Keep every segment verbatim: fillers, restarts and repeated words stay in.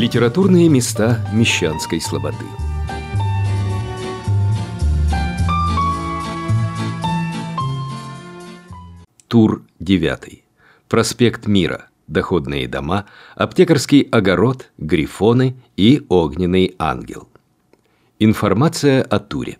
Литературные места Мещанской слободы. Тур девятый. Проспект Мира. Доходные дома, аптекарский огород, грифоны и огненный ангел. Информация о туре.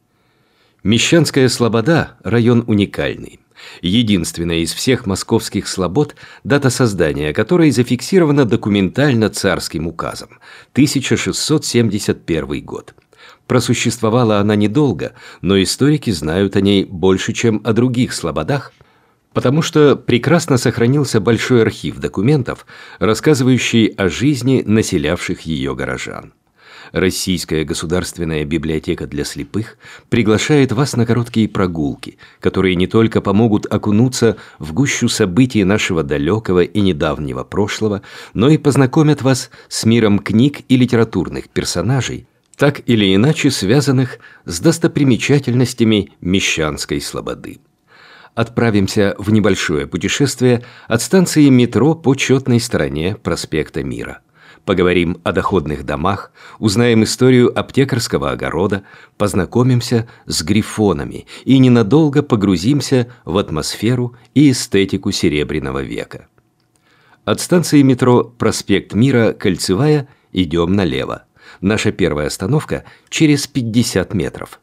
Мещанская слобода – район уникальный. Единственная из всех московских слобод, дата создания которой зафиксирована документально царским указом – тысяча шестьсот семьдесят первый год. Просуществовала она недолго, но историки знают о ней больше, чем о других слободах, потому что прекрасно сохранился большой архив документов, рассказывающий о жизни населявших ее горожан. Российская государственная библиотека для слепых приглашает вас на короткие прогулки, которые не только помогут окунуться в гущу событий нашего далекого и недавнего прошлого, но и познакомят вас с миром книг и литературных персонажей, так или иначе связанных с достопримечательностями Мещанской слободы. Отправимся в небольшое путешествие от станции метро по четной стороне проспекта Мира. Поговорим о доходных домах, узнаем историю аптекарского огорода, познакомимся с грифонами и ненадолго погрузимся в атмосферу и эстетику Серебряного века. От станции метро «Проспект Мира» Кольцевая идем налево. Наша первая остановка через пятьдесят метров.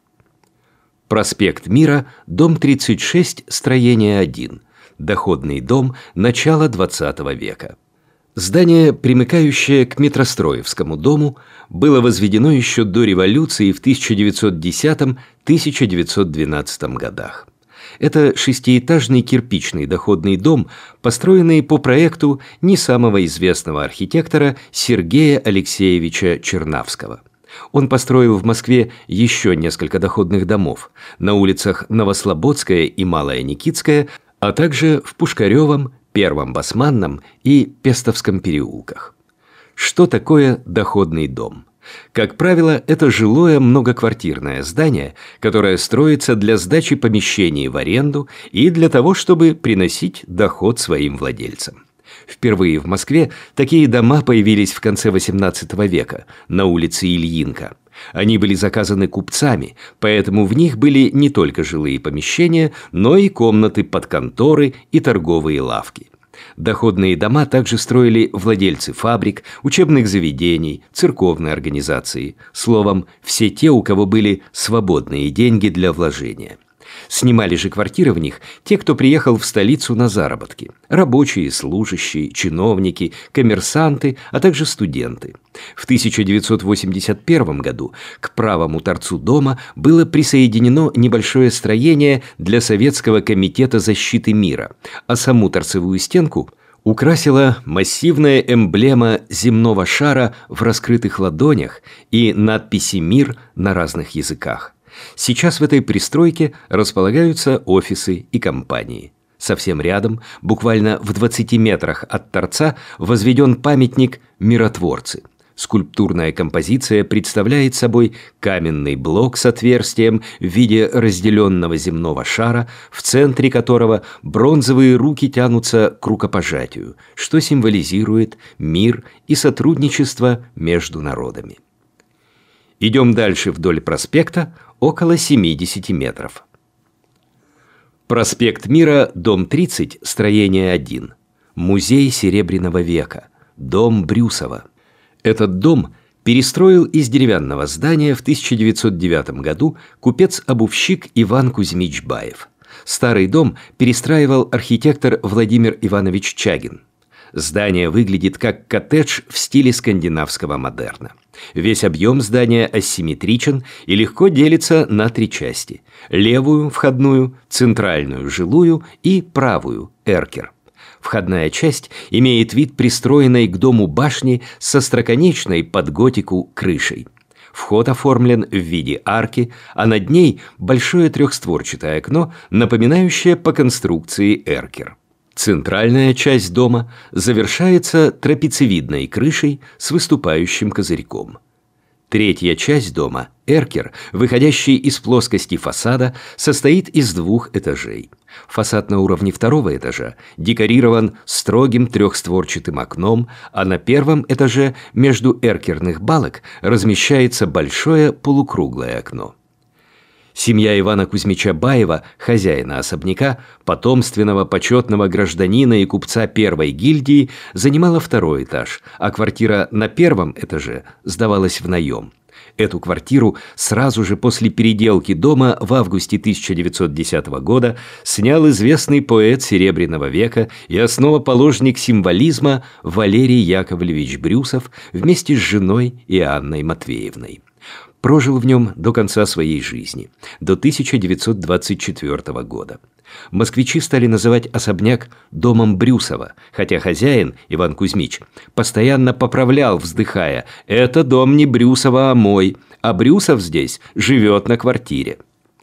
Проспект Мира, дом тридцать шесть, строение один. Доходный дом начала двадцатого века. Здание, примыкающее к Метростроевскому дому, было возведено еще до революции в тысяча девятьсот десятом — тысяча девятьсот двенадцатом годах. Это шестиэтажный кирпичный доходный дом, построенный по проекту не самого известного архитектора Сергея Алексеевича Чернавского. Он построил в Москве еще несколько доходных домов на улицах Новослободская и Малая Никитская, а также в Пушкаревом, Первом Басманном и Пестовском переулках. Что такое доходный дом? Как правило, это жилое многоквартирное здание, которое строится для сдачи помещений в аренду и для того, чтобы приносить доход своим владельцам. Впервые в Москве такие дома появились в конце восемнадцатого века на улице Ильинка. Они были заказаны купцами, поэтому в них были не только жилые помещения, но и комнаты под конторы и торговые лавки. Доходные дома также строили владельцы фабрик, учебных заведений, церковные организации, словом, все те, у кого были свободные деньги для вложения. Снимали же квартиры в них те, кто приехал в столицу на заработки – рабочие, служащие, чиновники, коммерсанты, а также студенты. В тысяча девятьсот восемьдесят первом году к правому торцу дома было присоединено небольшое строение для Советского комитета защиты мира, а саму торцевую стенку украсила массивная эмблема земного шара в раскрытых ладонях и надписи «Мир» на разных языках. Сейчас в этой пристройке располагаются офисы и компании. Совсем рядом, буквально в двадцати метрах от торца, возведен памятник «Миротворцы». Скульптурная композиция представляет собой каменный блок с отверстием в виде разделенного земного шара, в центре которого бронзовые руки тянутся к рукопожатию, что символизирует мир и сотрудничество между народами. Идем дальше вдоль проспекта, около семидесяти метров. Проспект Мира, дом тридцать, строение один. Музей Серебряного века. Дом Брюсова. Этот дом перестроил из деревянного здания в тысяча девятьсот девятом году купец-обувщик Иван Кузьмич Баев. Старый дом перестраивал архитектор Владимир Иванович Чагин. Здание выглядит как коттедж в стиле скандинавского модерна. Весь объем здания асимметричен и легко делится на три части – левую, входную, центральную, жилую и правую, эркер. Входная часть имеет вид пристроенной к дому башни со остроконечной под готику крышей. Вход оформлен в виде арки, а над ней большое трехстворчатое окно, напоминающее по конструкции эркер. Центральная часть дома завершается трапециевидной крышей с выступающим козырьком. Третья часть дома, эркер, выходящий из плоскости фасада, состоит из двух этажей. Фасад на уровне второго этажа декорирован строгим трехстворчатым окном, а на первом этаже между эркерных балок размещается большое полукруглое окно. Семья Ивана Кузьмича Баева, хозяина особняка, потомственного почетного гражданина и купца первой гильдии, занимала второй этаж, а квартира на первом этаже сдавалась в наем. Эту квартиру сразу же после переделки дома в августе тысяча девятьсот десятого года снял известный поэт Серебряного века и основоположник символизма Валерий Яковлевич Брюсов вместе с женой Иоанной Матвеевной. Прожил в нем до конца своей жизни, до тысяча девятьсот двадцать четвёртого года. Москвичи стали называть особняк домом Брюсова, хотя хозяин, Иван Кузьмич, постоянно поправлял, вздыхая: «Это дом не Брюсова, а мой, а Брюсов здесь живет на квартире».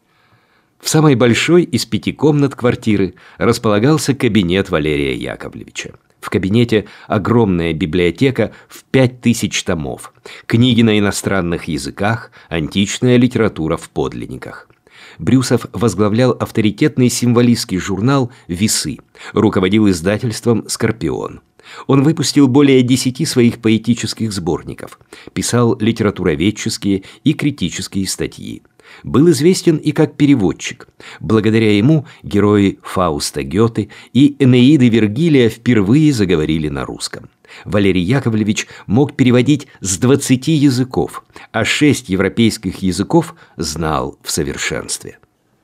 В самой большой из пяти комнат квартиры располагался кабинет Валерия Яковлевича. В кабинете огромная библиотека в пять тысяч томов, книги на иностранных языках, античная литература в подлинниках. Брюсов возглавлял авторитетный символистский журнал «Весы», руководил издательством «Скорпион». Он выпустил более десяти своих поэтических сборников, писал литературоведческие и критические статьи. Был известен и как переводчик. Благодаря ему герои Фауста Гёте и Энеиды Вергилия впервые заговорили на русском. Валерий Яковлевич мог переводить с двадцати языков, а шесть европейских языков знал в совершенстве.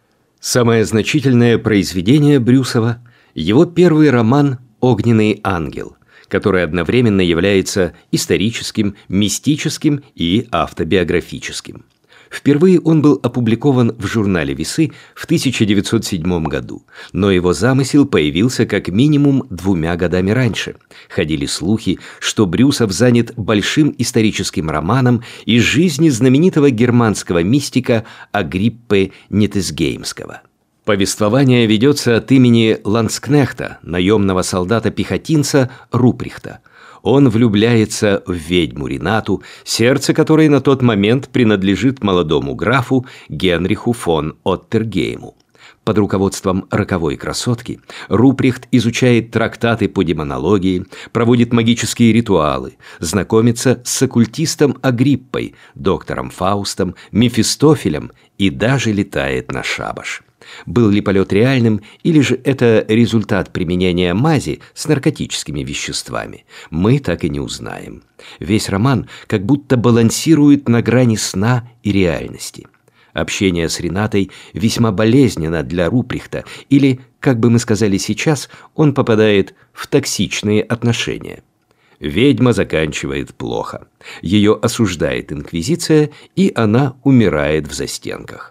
Самое значительное произведение Брюсова – его первый роман «Огненный ангел», который одновременно является историческим, мистическим и автобиографическим. Впервые он был опубликован в журнале «Весы» в тысяча девятьсот седьмом году, но его замысел появился как минимум двумя годами раньше. Ходили слухи, что Брюсов занят большим историческим романом из жизни знаменитого германского мистика Агриппы Нетесгеймского. Повествование ведется от имени ландскнехта, наемного солдата-пехотинца Руприхта. Он влюбляется в ведьму Ренату, сердце которой на тот момент принадлежит молодому графу Генриху фон Оттергейму. Под руководством роковой красотки Руприхт изучает трактаты по демонологии, проводит магические ритуалы, знакомится с оккультистом Агриппой, доктором Фаустом, Мефистофелем и даже летает на шабаш. Был ли полет реальным, или же это результат применения мази с наркотическими веществами, мы так и не узнаем. Весь роман как будто балансирует на грани сна и реальности. Общение с Ренатой весьма болезненно для Руприхта, или, как бы мы сказали сейчас, он попадает в токсичные отношения. Ведьма заканчивает плохо. Ее осуждает инквизиция, и она умирает в застенках.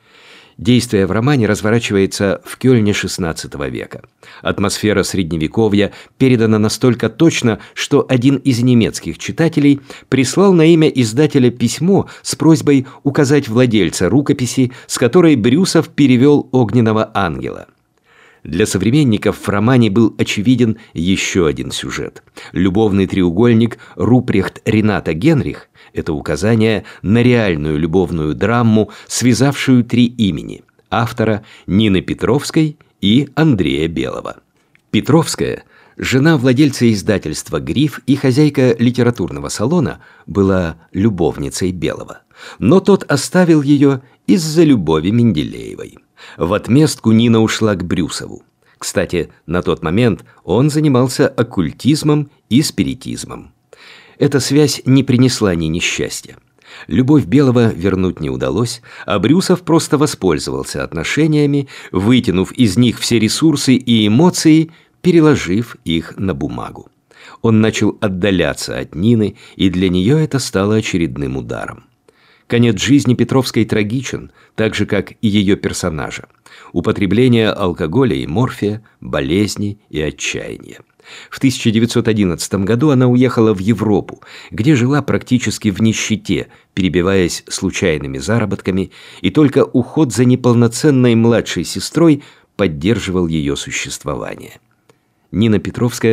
Действие в романе разворачивается в Кёльне шестнадцатого века. Атмосфера Средневековья передана настолько точно, что один из немецких читателей прислал на имя издателя письмо с просьбой указать владельца рукописи, с которой Брюсов перевел «Огненного ангела». Для современников в романе был очевиден еще один сюжет. Любовный треугольник Руприхт-Рената-Генрих – это указание на реальную любовную драму, связавшую три имени – автора Нины Петровской и Андрея Белого. Петровская, жена владельца издательства «Гриф» и хозяйка литературного салона, была любовницей Белого. Но тот оставил ее из-за любови Менделеевой. В отместку Нина ушла к Брюсову. Кстати, на тот момент он занимался оккультизмом и спиритизмом. Эта связь не принесла Нине счастья. Любовь Белого вернуть не удалось, а Брюсов просто воспользовался отношениями, вытянув из них все ресурсы и эмоции, переложив их на бумагу. Он начал отдаляться от Нины, и для нее это стало очередным ударом. Конец жизни Петровской трагичен, так же, как и ее персонажа. Употребление алкоголя и морфия, болезни и отчаяния. В тысяча девятьсот одиннадцатом году она уехала в Европу, где жила практически в нищете, перебиваясь случайными заработками, и только уход за неполноценной младшей сестрой поддерживал ее существование. Нина Петровская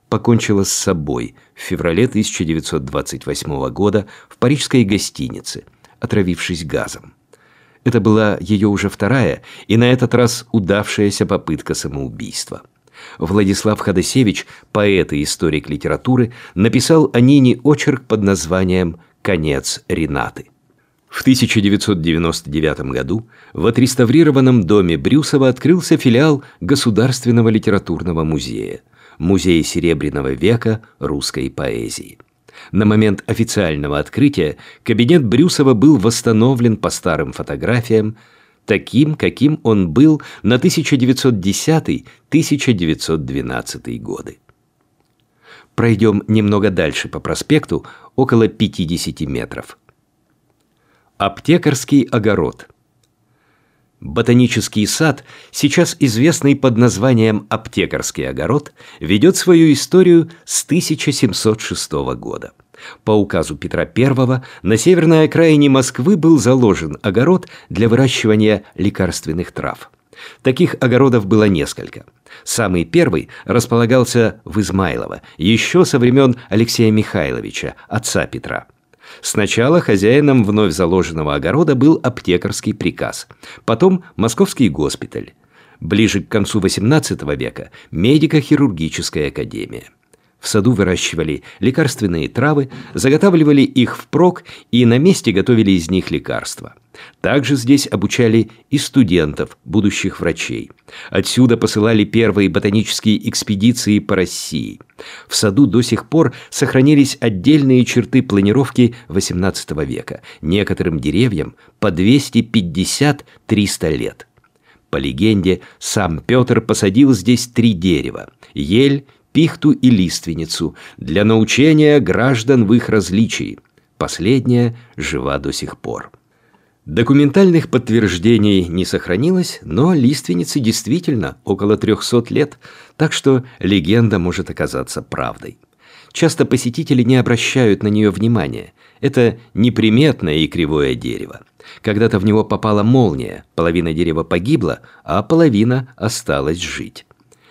покончила с собой в феврале тысяча девятьсот двадцать восьмого года в парижской гостинице, отравившись газом. Это была ее уже вторая и на этот раз удавшаяся попытка самоубийства. Владислав Ходосевич, поэт и историк литературы, написал о Нине очерк под названием «Конец Ренаты». В тысяча девятьсот девяносто девятом году в отреставрированном доме Брюсова открылся филиал Государственного литературного музея, Музей Серебряного века русской поэзии. На момент официального открытия кабинет Брюсова был восстановлен по старым фотографиям, таким, каким он был на тысяча девятьсот десятый — тысяча девятьсот двенадцатый годы. Пройдем немного дальше по проспекту, около пятидесяти метров. Аптекарский огород. Ботанический сад, сейчас известный под названием Аптекарский огород, ведет свою историю с тысяча семьсот шестого года. По указу Петра Первого на северной окраине Москвы был заложен огород для выращивания лекарственных трав. Таких огородов было несколько. Самый первый располагался в Измайлово, еще со времен Алексея Михайловича, отца Петра. Сначала хозяином вновь заложенного огорода был аптекарский приказ, потом Московский госпиталь. Ближе к концу восемнадцатого века – медико-хирургическая академия. В саду выращивали лекарственные травы, заготавливали их впрок и на месте готовили из них лекарства. Также здесь обучали и студентов, будущих врачей. Отсюда посылали первые ботанические экспедиции по России. В саду до сих пор сохранились отдельные черты планировки восемнадцатого века. Некоторым деревьям по двести пятьдесят — триста лет. По легенде, сам Петр посадил здесь три дерева – ель, пихту и лиственницу для научения граждан в их различии. Последняя жива до сих пор. Документальных подтверждений не сохранилось, но лиственнице действительно около трехсот лет, так что легенда может оказаться правдой. Часто посетители не обращают на нее внимания. Это неприметное и кривое дерево. Когда-то в него попала молния, половина дерева погибла, а половина осталась жить.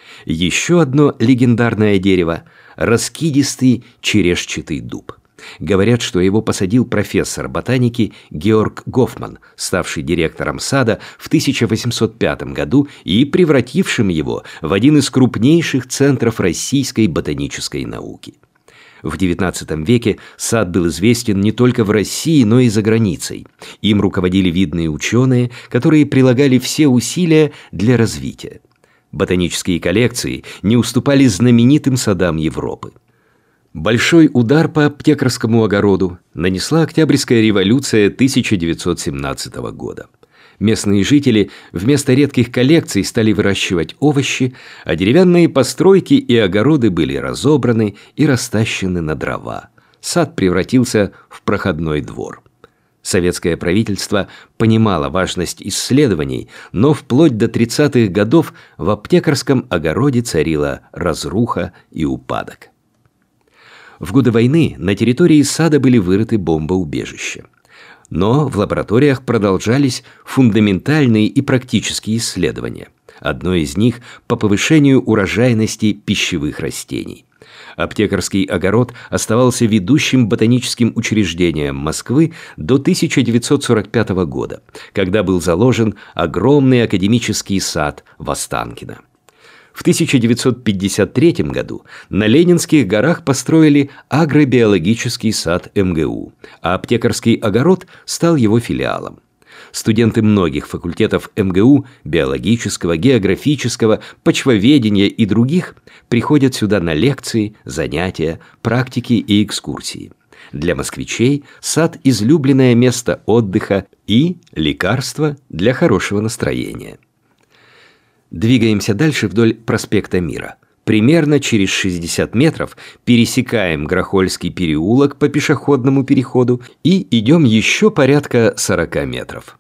Еще одно легендарное дерево – раскидистый черешчатый дуб. Говорят, что его посадил профессор ботаники Георг Гофман, ставший директором сада в тысяча восемьсот пятом году и превратившим его в один из крупнейших центров российской ботанической науки. В девятнадцатом веке сад был известен не только в России, но и за границей. Им руководили видные ученые, которые прилагали все усилия для развития. Ботанические коллекции не уступали знаменитым садам Европы. Большой удар по аптекарскому огороду нанесла Октябрьская революция тысяча девятьсот семнадцатого года. Местные жители вместо редких коллекций стали выращивать овощи, а деревянные постройки и огороды были разобраны и растащены на дрова. Сад превратился в проходной двор. Советское правительство понимало важность исследований, но вплоть до тридцатых годов в аптекарском огороде царила разруха и упадок. В годы войны на территории сада были вырыты бомбоубежища. Но в лабораториях продолжались фундаментальные и практические исследования. Одно из них по повышению урожайности пищевых растений. Аптекарский огород оставался ведущим ботаническим учреждением Москвы до тысяча девятьсот сорок пятого года, когда был заложен огромный академический сад в Останкино. В тысяча девятьсот пятьдесят третьем году на Ленинских горах построили агробиологический сад эм гэ у, а аптекарский огород стал его филиалом. Студенты многих факультетов эм гэ у, биологического, географического, почвоведения и других приходят сюда на лекции, занятия, практики и экскурсии. Для москвичей сад – излюбленное место отдыха и лекарство для хорошего настроения. Двигаемся дальше вдоль проспекта Мира. Примерно через шестьдесят метров пересекаем Грохольский переулок по пешеходному переходу и идем еще порядка сорока метров.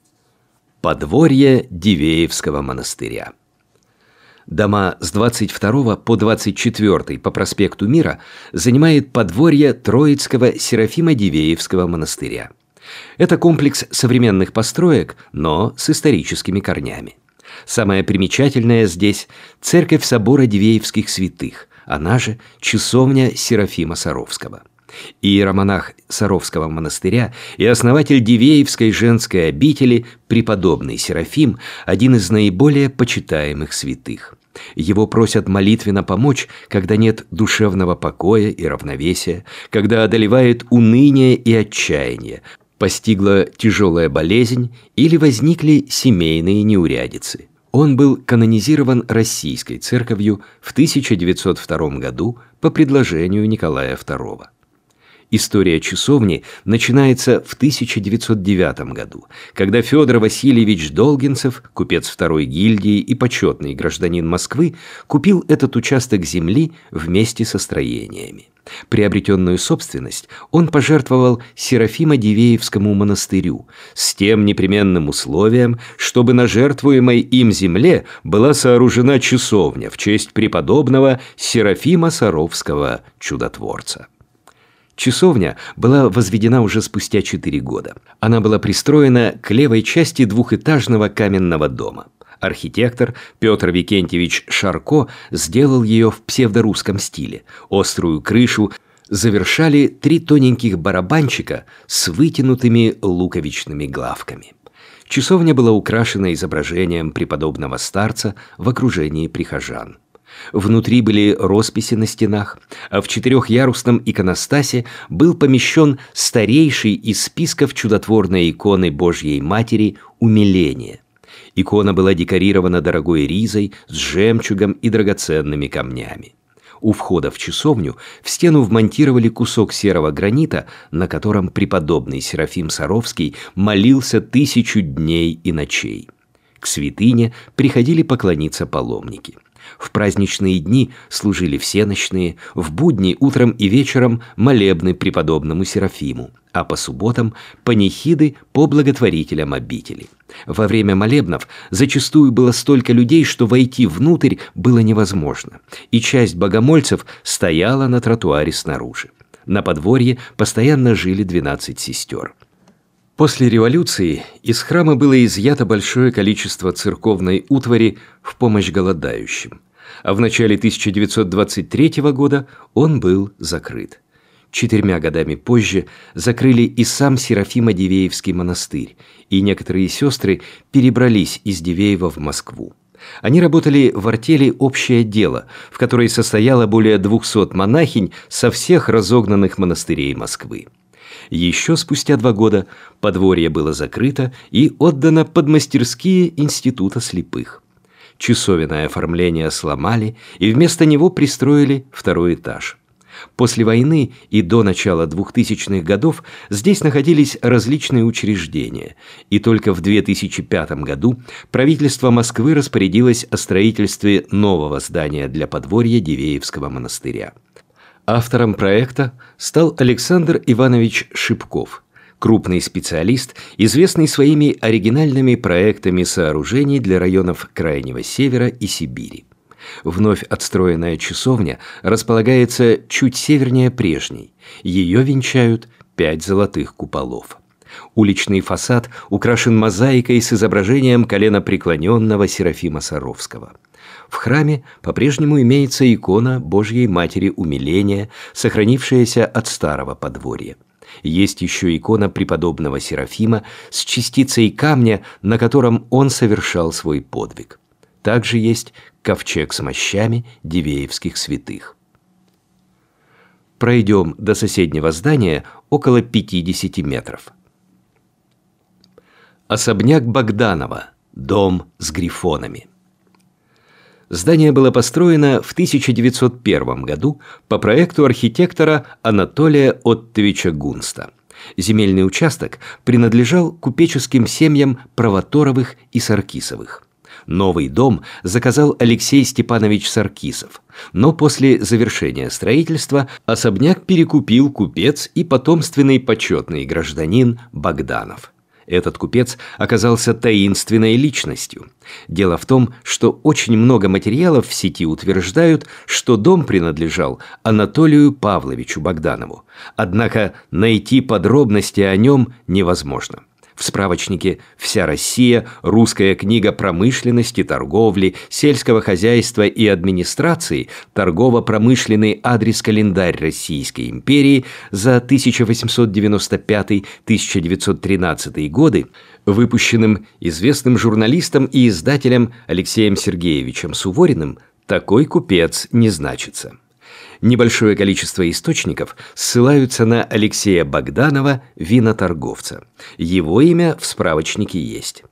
Подворье Дивеевского монастыря. Дома с двадцать второго по двадцать четвёртый по проспекту Мира занимает подворье Троицкого Серафима-Дивеевского монастыря. Это комплекс современных построек, но с историческими корнями. Самое примечательное здесь – церковь собора Дивеевских святых, она же часовня Серафима Саровского. Иеромонах Саровского монастыря и основатель Дивеевской женской обители преподобный Серафим – один из наиболее почитаемых святых. Его просят молитвенно помочь, когда нет душевного покоя и равновесия, когда одолевает уныние и отчаяние, постигла тяжелая болезнь или возникли семейные неурядицы. Он был канонизирован Российской церковью в тысяча девятьсот втором году по предложению Николая второго. История часовни начинается в тысяча девятьсот девятом году, когда Федор Васильевич Долгинцев, купец второй гильдии и почетный гражданин Москвы, купил этот участок земли вместе со строениями. Приобретенную собственность он пожертвовал Серафимо-Дивеевскому монастырю с тем непременным условием, чтобы на жертвуемой им земле была сооружена часовня в честь преподобного Серафима Саровского чудотворца. Часовня была возведена уже спустя четыре года. Она была пристроена к левой части двухэтажного каменного дома. Архитектор Петр Викентьевич Шарко сделал ее в псевдорусском стиле. Острую крышу завершали три тоненьких барабанчика с вытянутыми луковичными главками. Часовня была украшена изображением преподобного старца в окружении прихожан. Внутри были росписи на стенах, а в четырехъярусном иконостасе был помещен старейший из списков чудотворной иконы Божьей Матери «Умиление». Икона была декорирована дорогой ризой с жемчугом и драгоценными камнями. У входа в часовню в стену вмонтировали кусок серого гранита, на котором преподобный Серафим Саровский молился тысячу дней и ночей. К святыне приходили поклониться паломники. В праздничные дни служили всенощные, в будни утром и вечером молебны преподобному Серафиму, а по субботам панихиды по благотворителям обители. Во время молебнов зачастую было столько людей, что войти внутрь было невозможно, и часть богомольцев стояла на тротуаре снаружи. На подворье постоянно жили двенадцать сестер. После революции из храма было изъято большое количество церковной утвари в помощь голодающим, а в начале тысяча девятьсот двадцать третьего года он был закрыт. Четырьмя годами позже закрыли и сам Серафимо-Дивеевский монастырь, и некоторые сестры перебрались из Дивеева в Москву. Они работали в артели «Общее дело», в которой состояло более двухсот монахинь со всех разогнанных монастырей Москвы. Еще спустя два года подворье было закрыто и отдано под мастерские Института слепых. Часовенное оформление сломали и вместо него пристроили второй этаж. После войны и до начала двухтысячных годов здесь находились различные учреждения, и только в две тысячи пятом году правительство Москвы распорядилось о строительстве нового здания для подворья Дивеевского монастыря. Автором проекта стал Александр Иванович Шипков, крупный специалист, известный своими оригинальными проектами сооружений для районов Крайнего Севера и Сибири. Вновь отстроенная часовня располагается чуть севернее прежней. Ее венчают пять золотых куполов. Уличный фасад украшен мозаикой с изображением коленопреклоненного Серафима Саровского. В храме по-прежнему имеется икона Божьей Матери Умиления, сохранившаяся от старого подворья. Есть еще икона преподобного Серафима с частицей камня, на котором он совершал свой подвиг. Также есть ковчег с мощами дивеевских святых. Пройдем до соседнего здания около пятидесяти метров. Особняк Богданова. Дом с грифонами. Здание было построено в тысяча девятьсот первом году по проекту архитектора Анатолия Оттовича Гунста. Земельный участок принадлежал купеческим семьям Провоторовых и Саркисовых. Новый дом заказал Алексей Степанович Саркисов, но после завершения строительства особняк перекупил купец и потомственный почетный гражданин Богданов. Этот купец оказался таинственной личностью. Дело в том, что очень много материалов в сети утверждают, что дом принадлежал Анатолию Павловичу Богданову. Однако найти подробности о нем невозможно. В справочнике «Вся Россия. Русская книга промышленности, торговли, сельского хозяйства и администрации. Торгово-промышленный адрес-календарь Российской империи за тысяча восемьсот девяносто пятый — тысяча девятьсот тринадцатый годы», выпущенным известным журналистом и издателем Алексеем Сергеевичем Сувориным, такой купец не значится. Небольшое количество источников ссылаются на Алексея Богданова, виноторговца. Его имя в справочнике есть.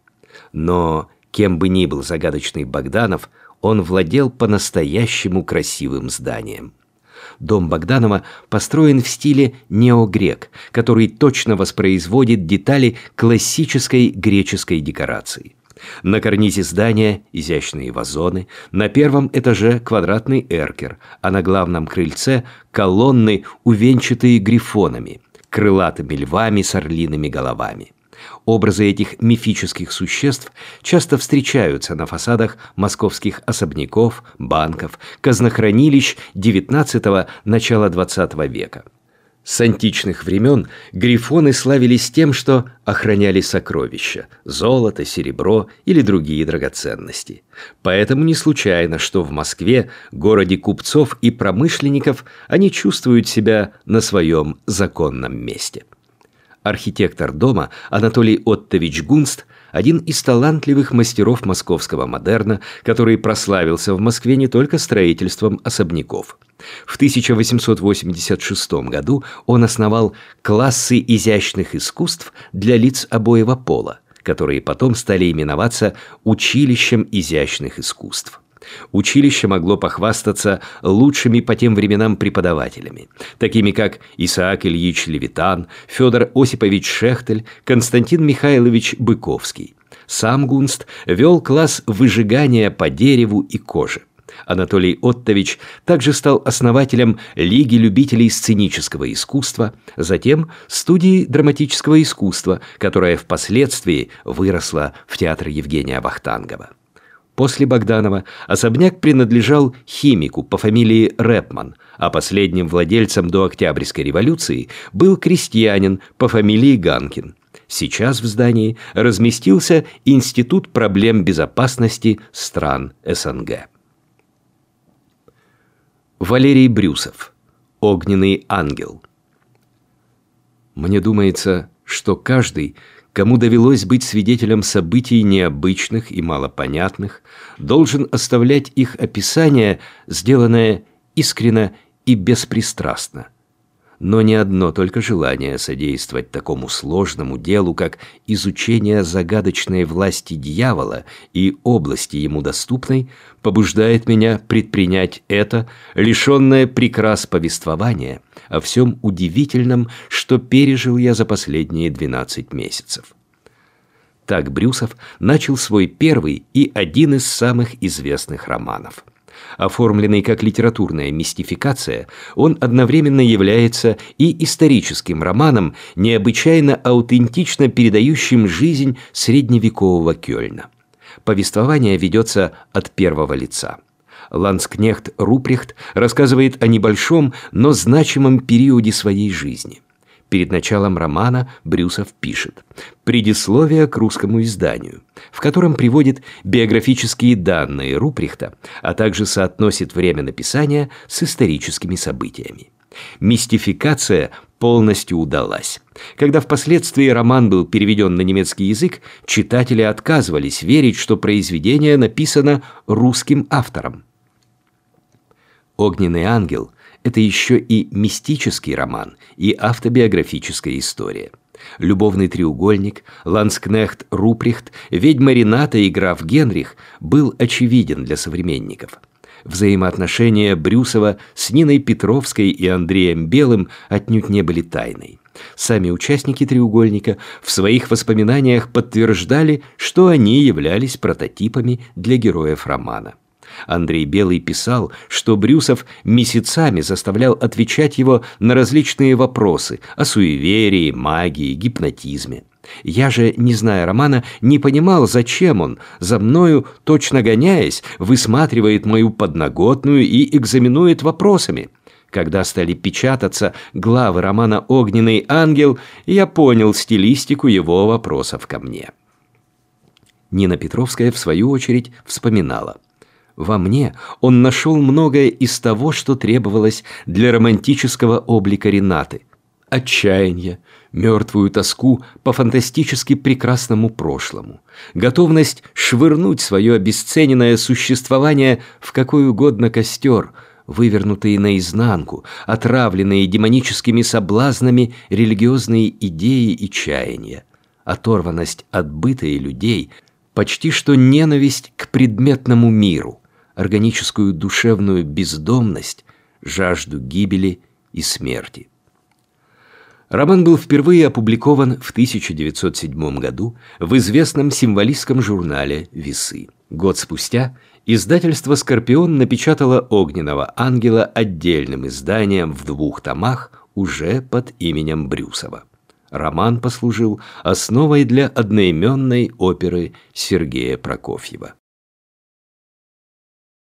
Но кем бы ни был загадочный Богданов, он владел по-настоящему красивым зданием. Дом Богданова построен в стиле неогрек, который точно воспроизводит детали классической греческой декорации. На карнизе здания изящные вазоны, на первом этаже квадратный эркер, а на главном крыльце колонны, увенчатые грифонами, крылатыми львами с орлиными головами. Образы этих мифических существ часто встречаются на фасадах московских особняков, банков, казнохранилищ девятнадцатого — начала двадцатого века. С античных времен грифоны славились тем, что охраняли сокровища – золото, серебро или другие драгоценности. Поэтому не случайно, что в Москве, городе купцов и промышленников, они чувствуют себя на своем законном месте. Архитектор дома Анатолий Оттович Гунст – один из талантливых мастеров московского модерна, который прославился в Москве не только строительством особняков. В тысяча восемьсот восемьдесят шестом году он основал классы изящных искусств для лиц обоего пола, которые потом стали именоваться «Училищем изящных искусств». Училище могло похвастаться лучшими по тем временам преподавателями, такими как Исаак Ильич Левитан, Федор Осипович Шехтель, Константин Михайлович Быковский. Сам Гунст вел класс выжигания по дереву и коже. Анатолий Оттович также стал основателем Лиги любителей сценического искусства, затем студии драматического искусства, которая впоследствии выросла в театр Евгения Вахтангова. После Богданова особняк принадлежал химику по фамилии Репман, а последним владельцем до Октябрьской революции был крестьянин по фамилии Ганкин. Сейчас в здании разместился Институт проблем безопасности стран СНГ. Валерий Брюсов. Огненный ангел. Мне думается, что каждый, кому довелось быть свидетелем событий необычных и малопонятных, должен оставлять их описание, сделанное искренно и беспристрастно. Но ни одно только желание содействовать такому сложному делу, как изучение загадочной власти дьявола и области ему доступной, побуждает меня предпринять это, лишенное прикрас повествования о всем удивительном, что пережил я за последние двенадцать месяцев. Так Брюсов начал свой первый и один из самых известных романов. Оформленный как литературная мистификация, он одновременно является и историческим романом, необычайно аутентично передающим жизнь средневекового Кёльна. Повествование ведется от первого лица. Ланскнехт Рупрехт рассказывает о небольшом, но значимом периоде своей жизни. Перед началом романа Брюсов пишет предисловие к русскому изданию, в котором приводит биографические данные Рупрехта, а также соотносит время написания с историческими событиями. Мистификация полностью удалась. Когда впоследствии роман был переведен на немецкий язык, читатели отказывались верить, что произведение написано русским автором. «Огненный ангел» — это еще и мистический роман, и автобиографическая история. Любовный треугольник, ланскнехт Рупрехт, ведьма Рената и граф Генрих был очевиден для современников. Взаимоотношения Брюсова с Ниной Петровской и Андреем Белым отнюдь не были тайной. Сами участники треугольника в своих воспоминаниях подтверждали, что они являлись прототипами для героев романа. Андрей Белый писал, что Брюсов месяцами заставлял отвечать его на различные вопросы о суеверии, магии, гипнотизме. Я же, не зная романа, не понимал, зачем он, за мною, точно гоняясь, высматривает мою подноготную и экзаменует вопросами. Когда стали печататься главы романа «Огненный ангел», я понял стилистику его вопросов ко мне. Нина Петровская, в свою очередь, вспоминала: «Во мне он нашел многое из того, что требовалось для романтического облика Ренаты. Отчаяние, мертвую тоску по фантастически прекрасному прошлому, готовность швырнуть свое обесцененное существование в какой угодно костер, вывернутые наизнанку, отравленные демоническими соблазнами религиозные идеи и чаяния, оторванность от быта и людей, почти что ненависть к предметному миру, органическую душевную бездомность, жажду гибели и смерти». Роман был впервые опубликован в тысяча девятьсот седьмом году в известном символистском журнале «Весы». Год спустя издательство «Скорпион» напечатало «Огненного ангела» отдельным изданием в двух томах уже под именем Брюсова. Роман послужил основой для одноименной оперы Сергея Прокофьева.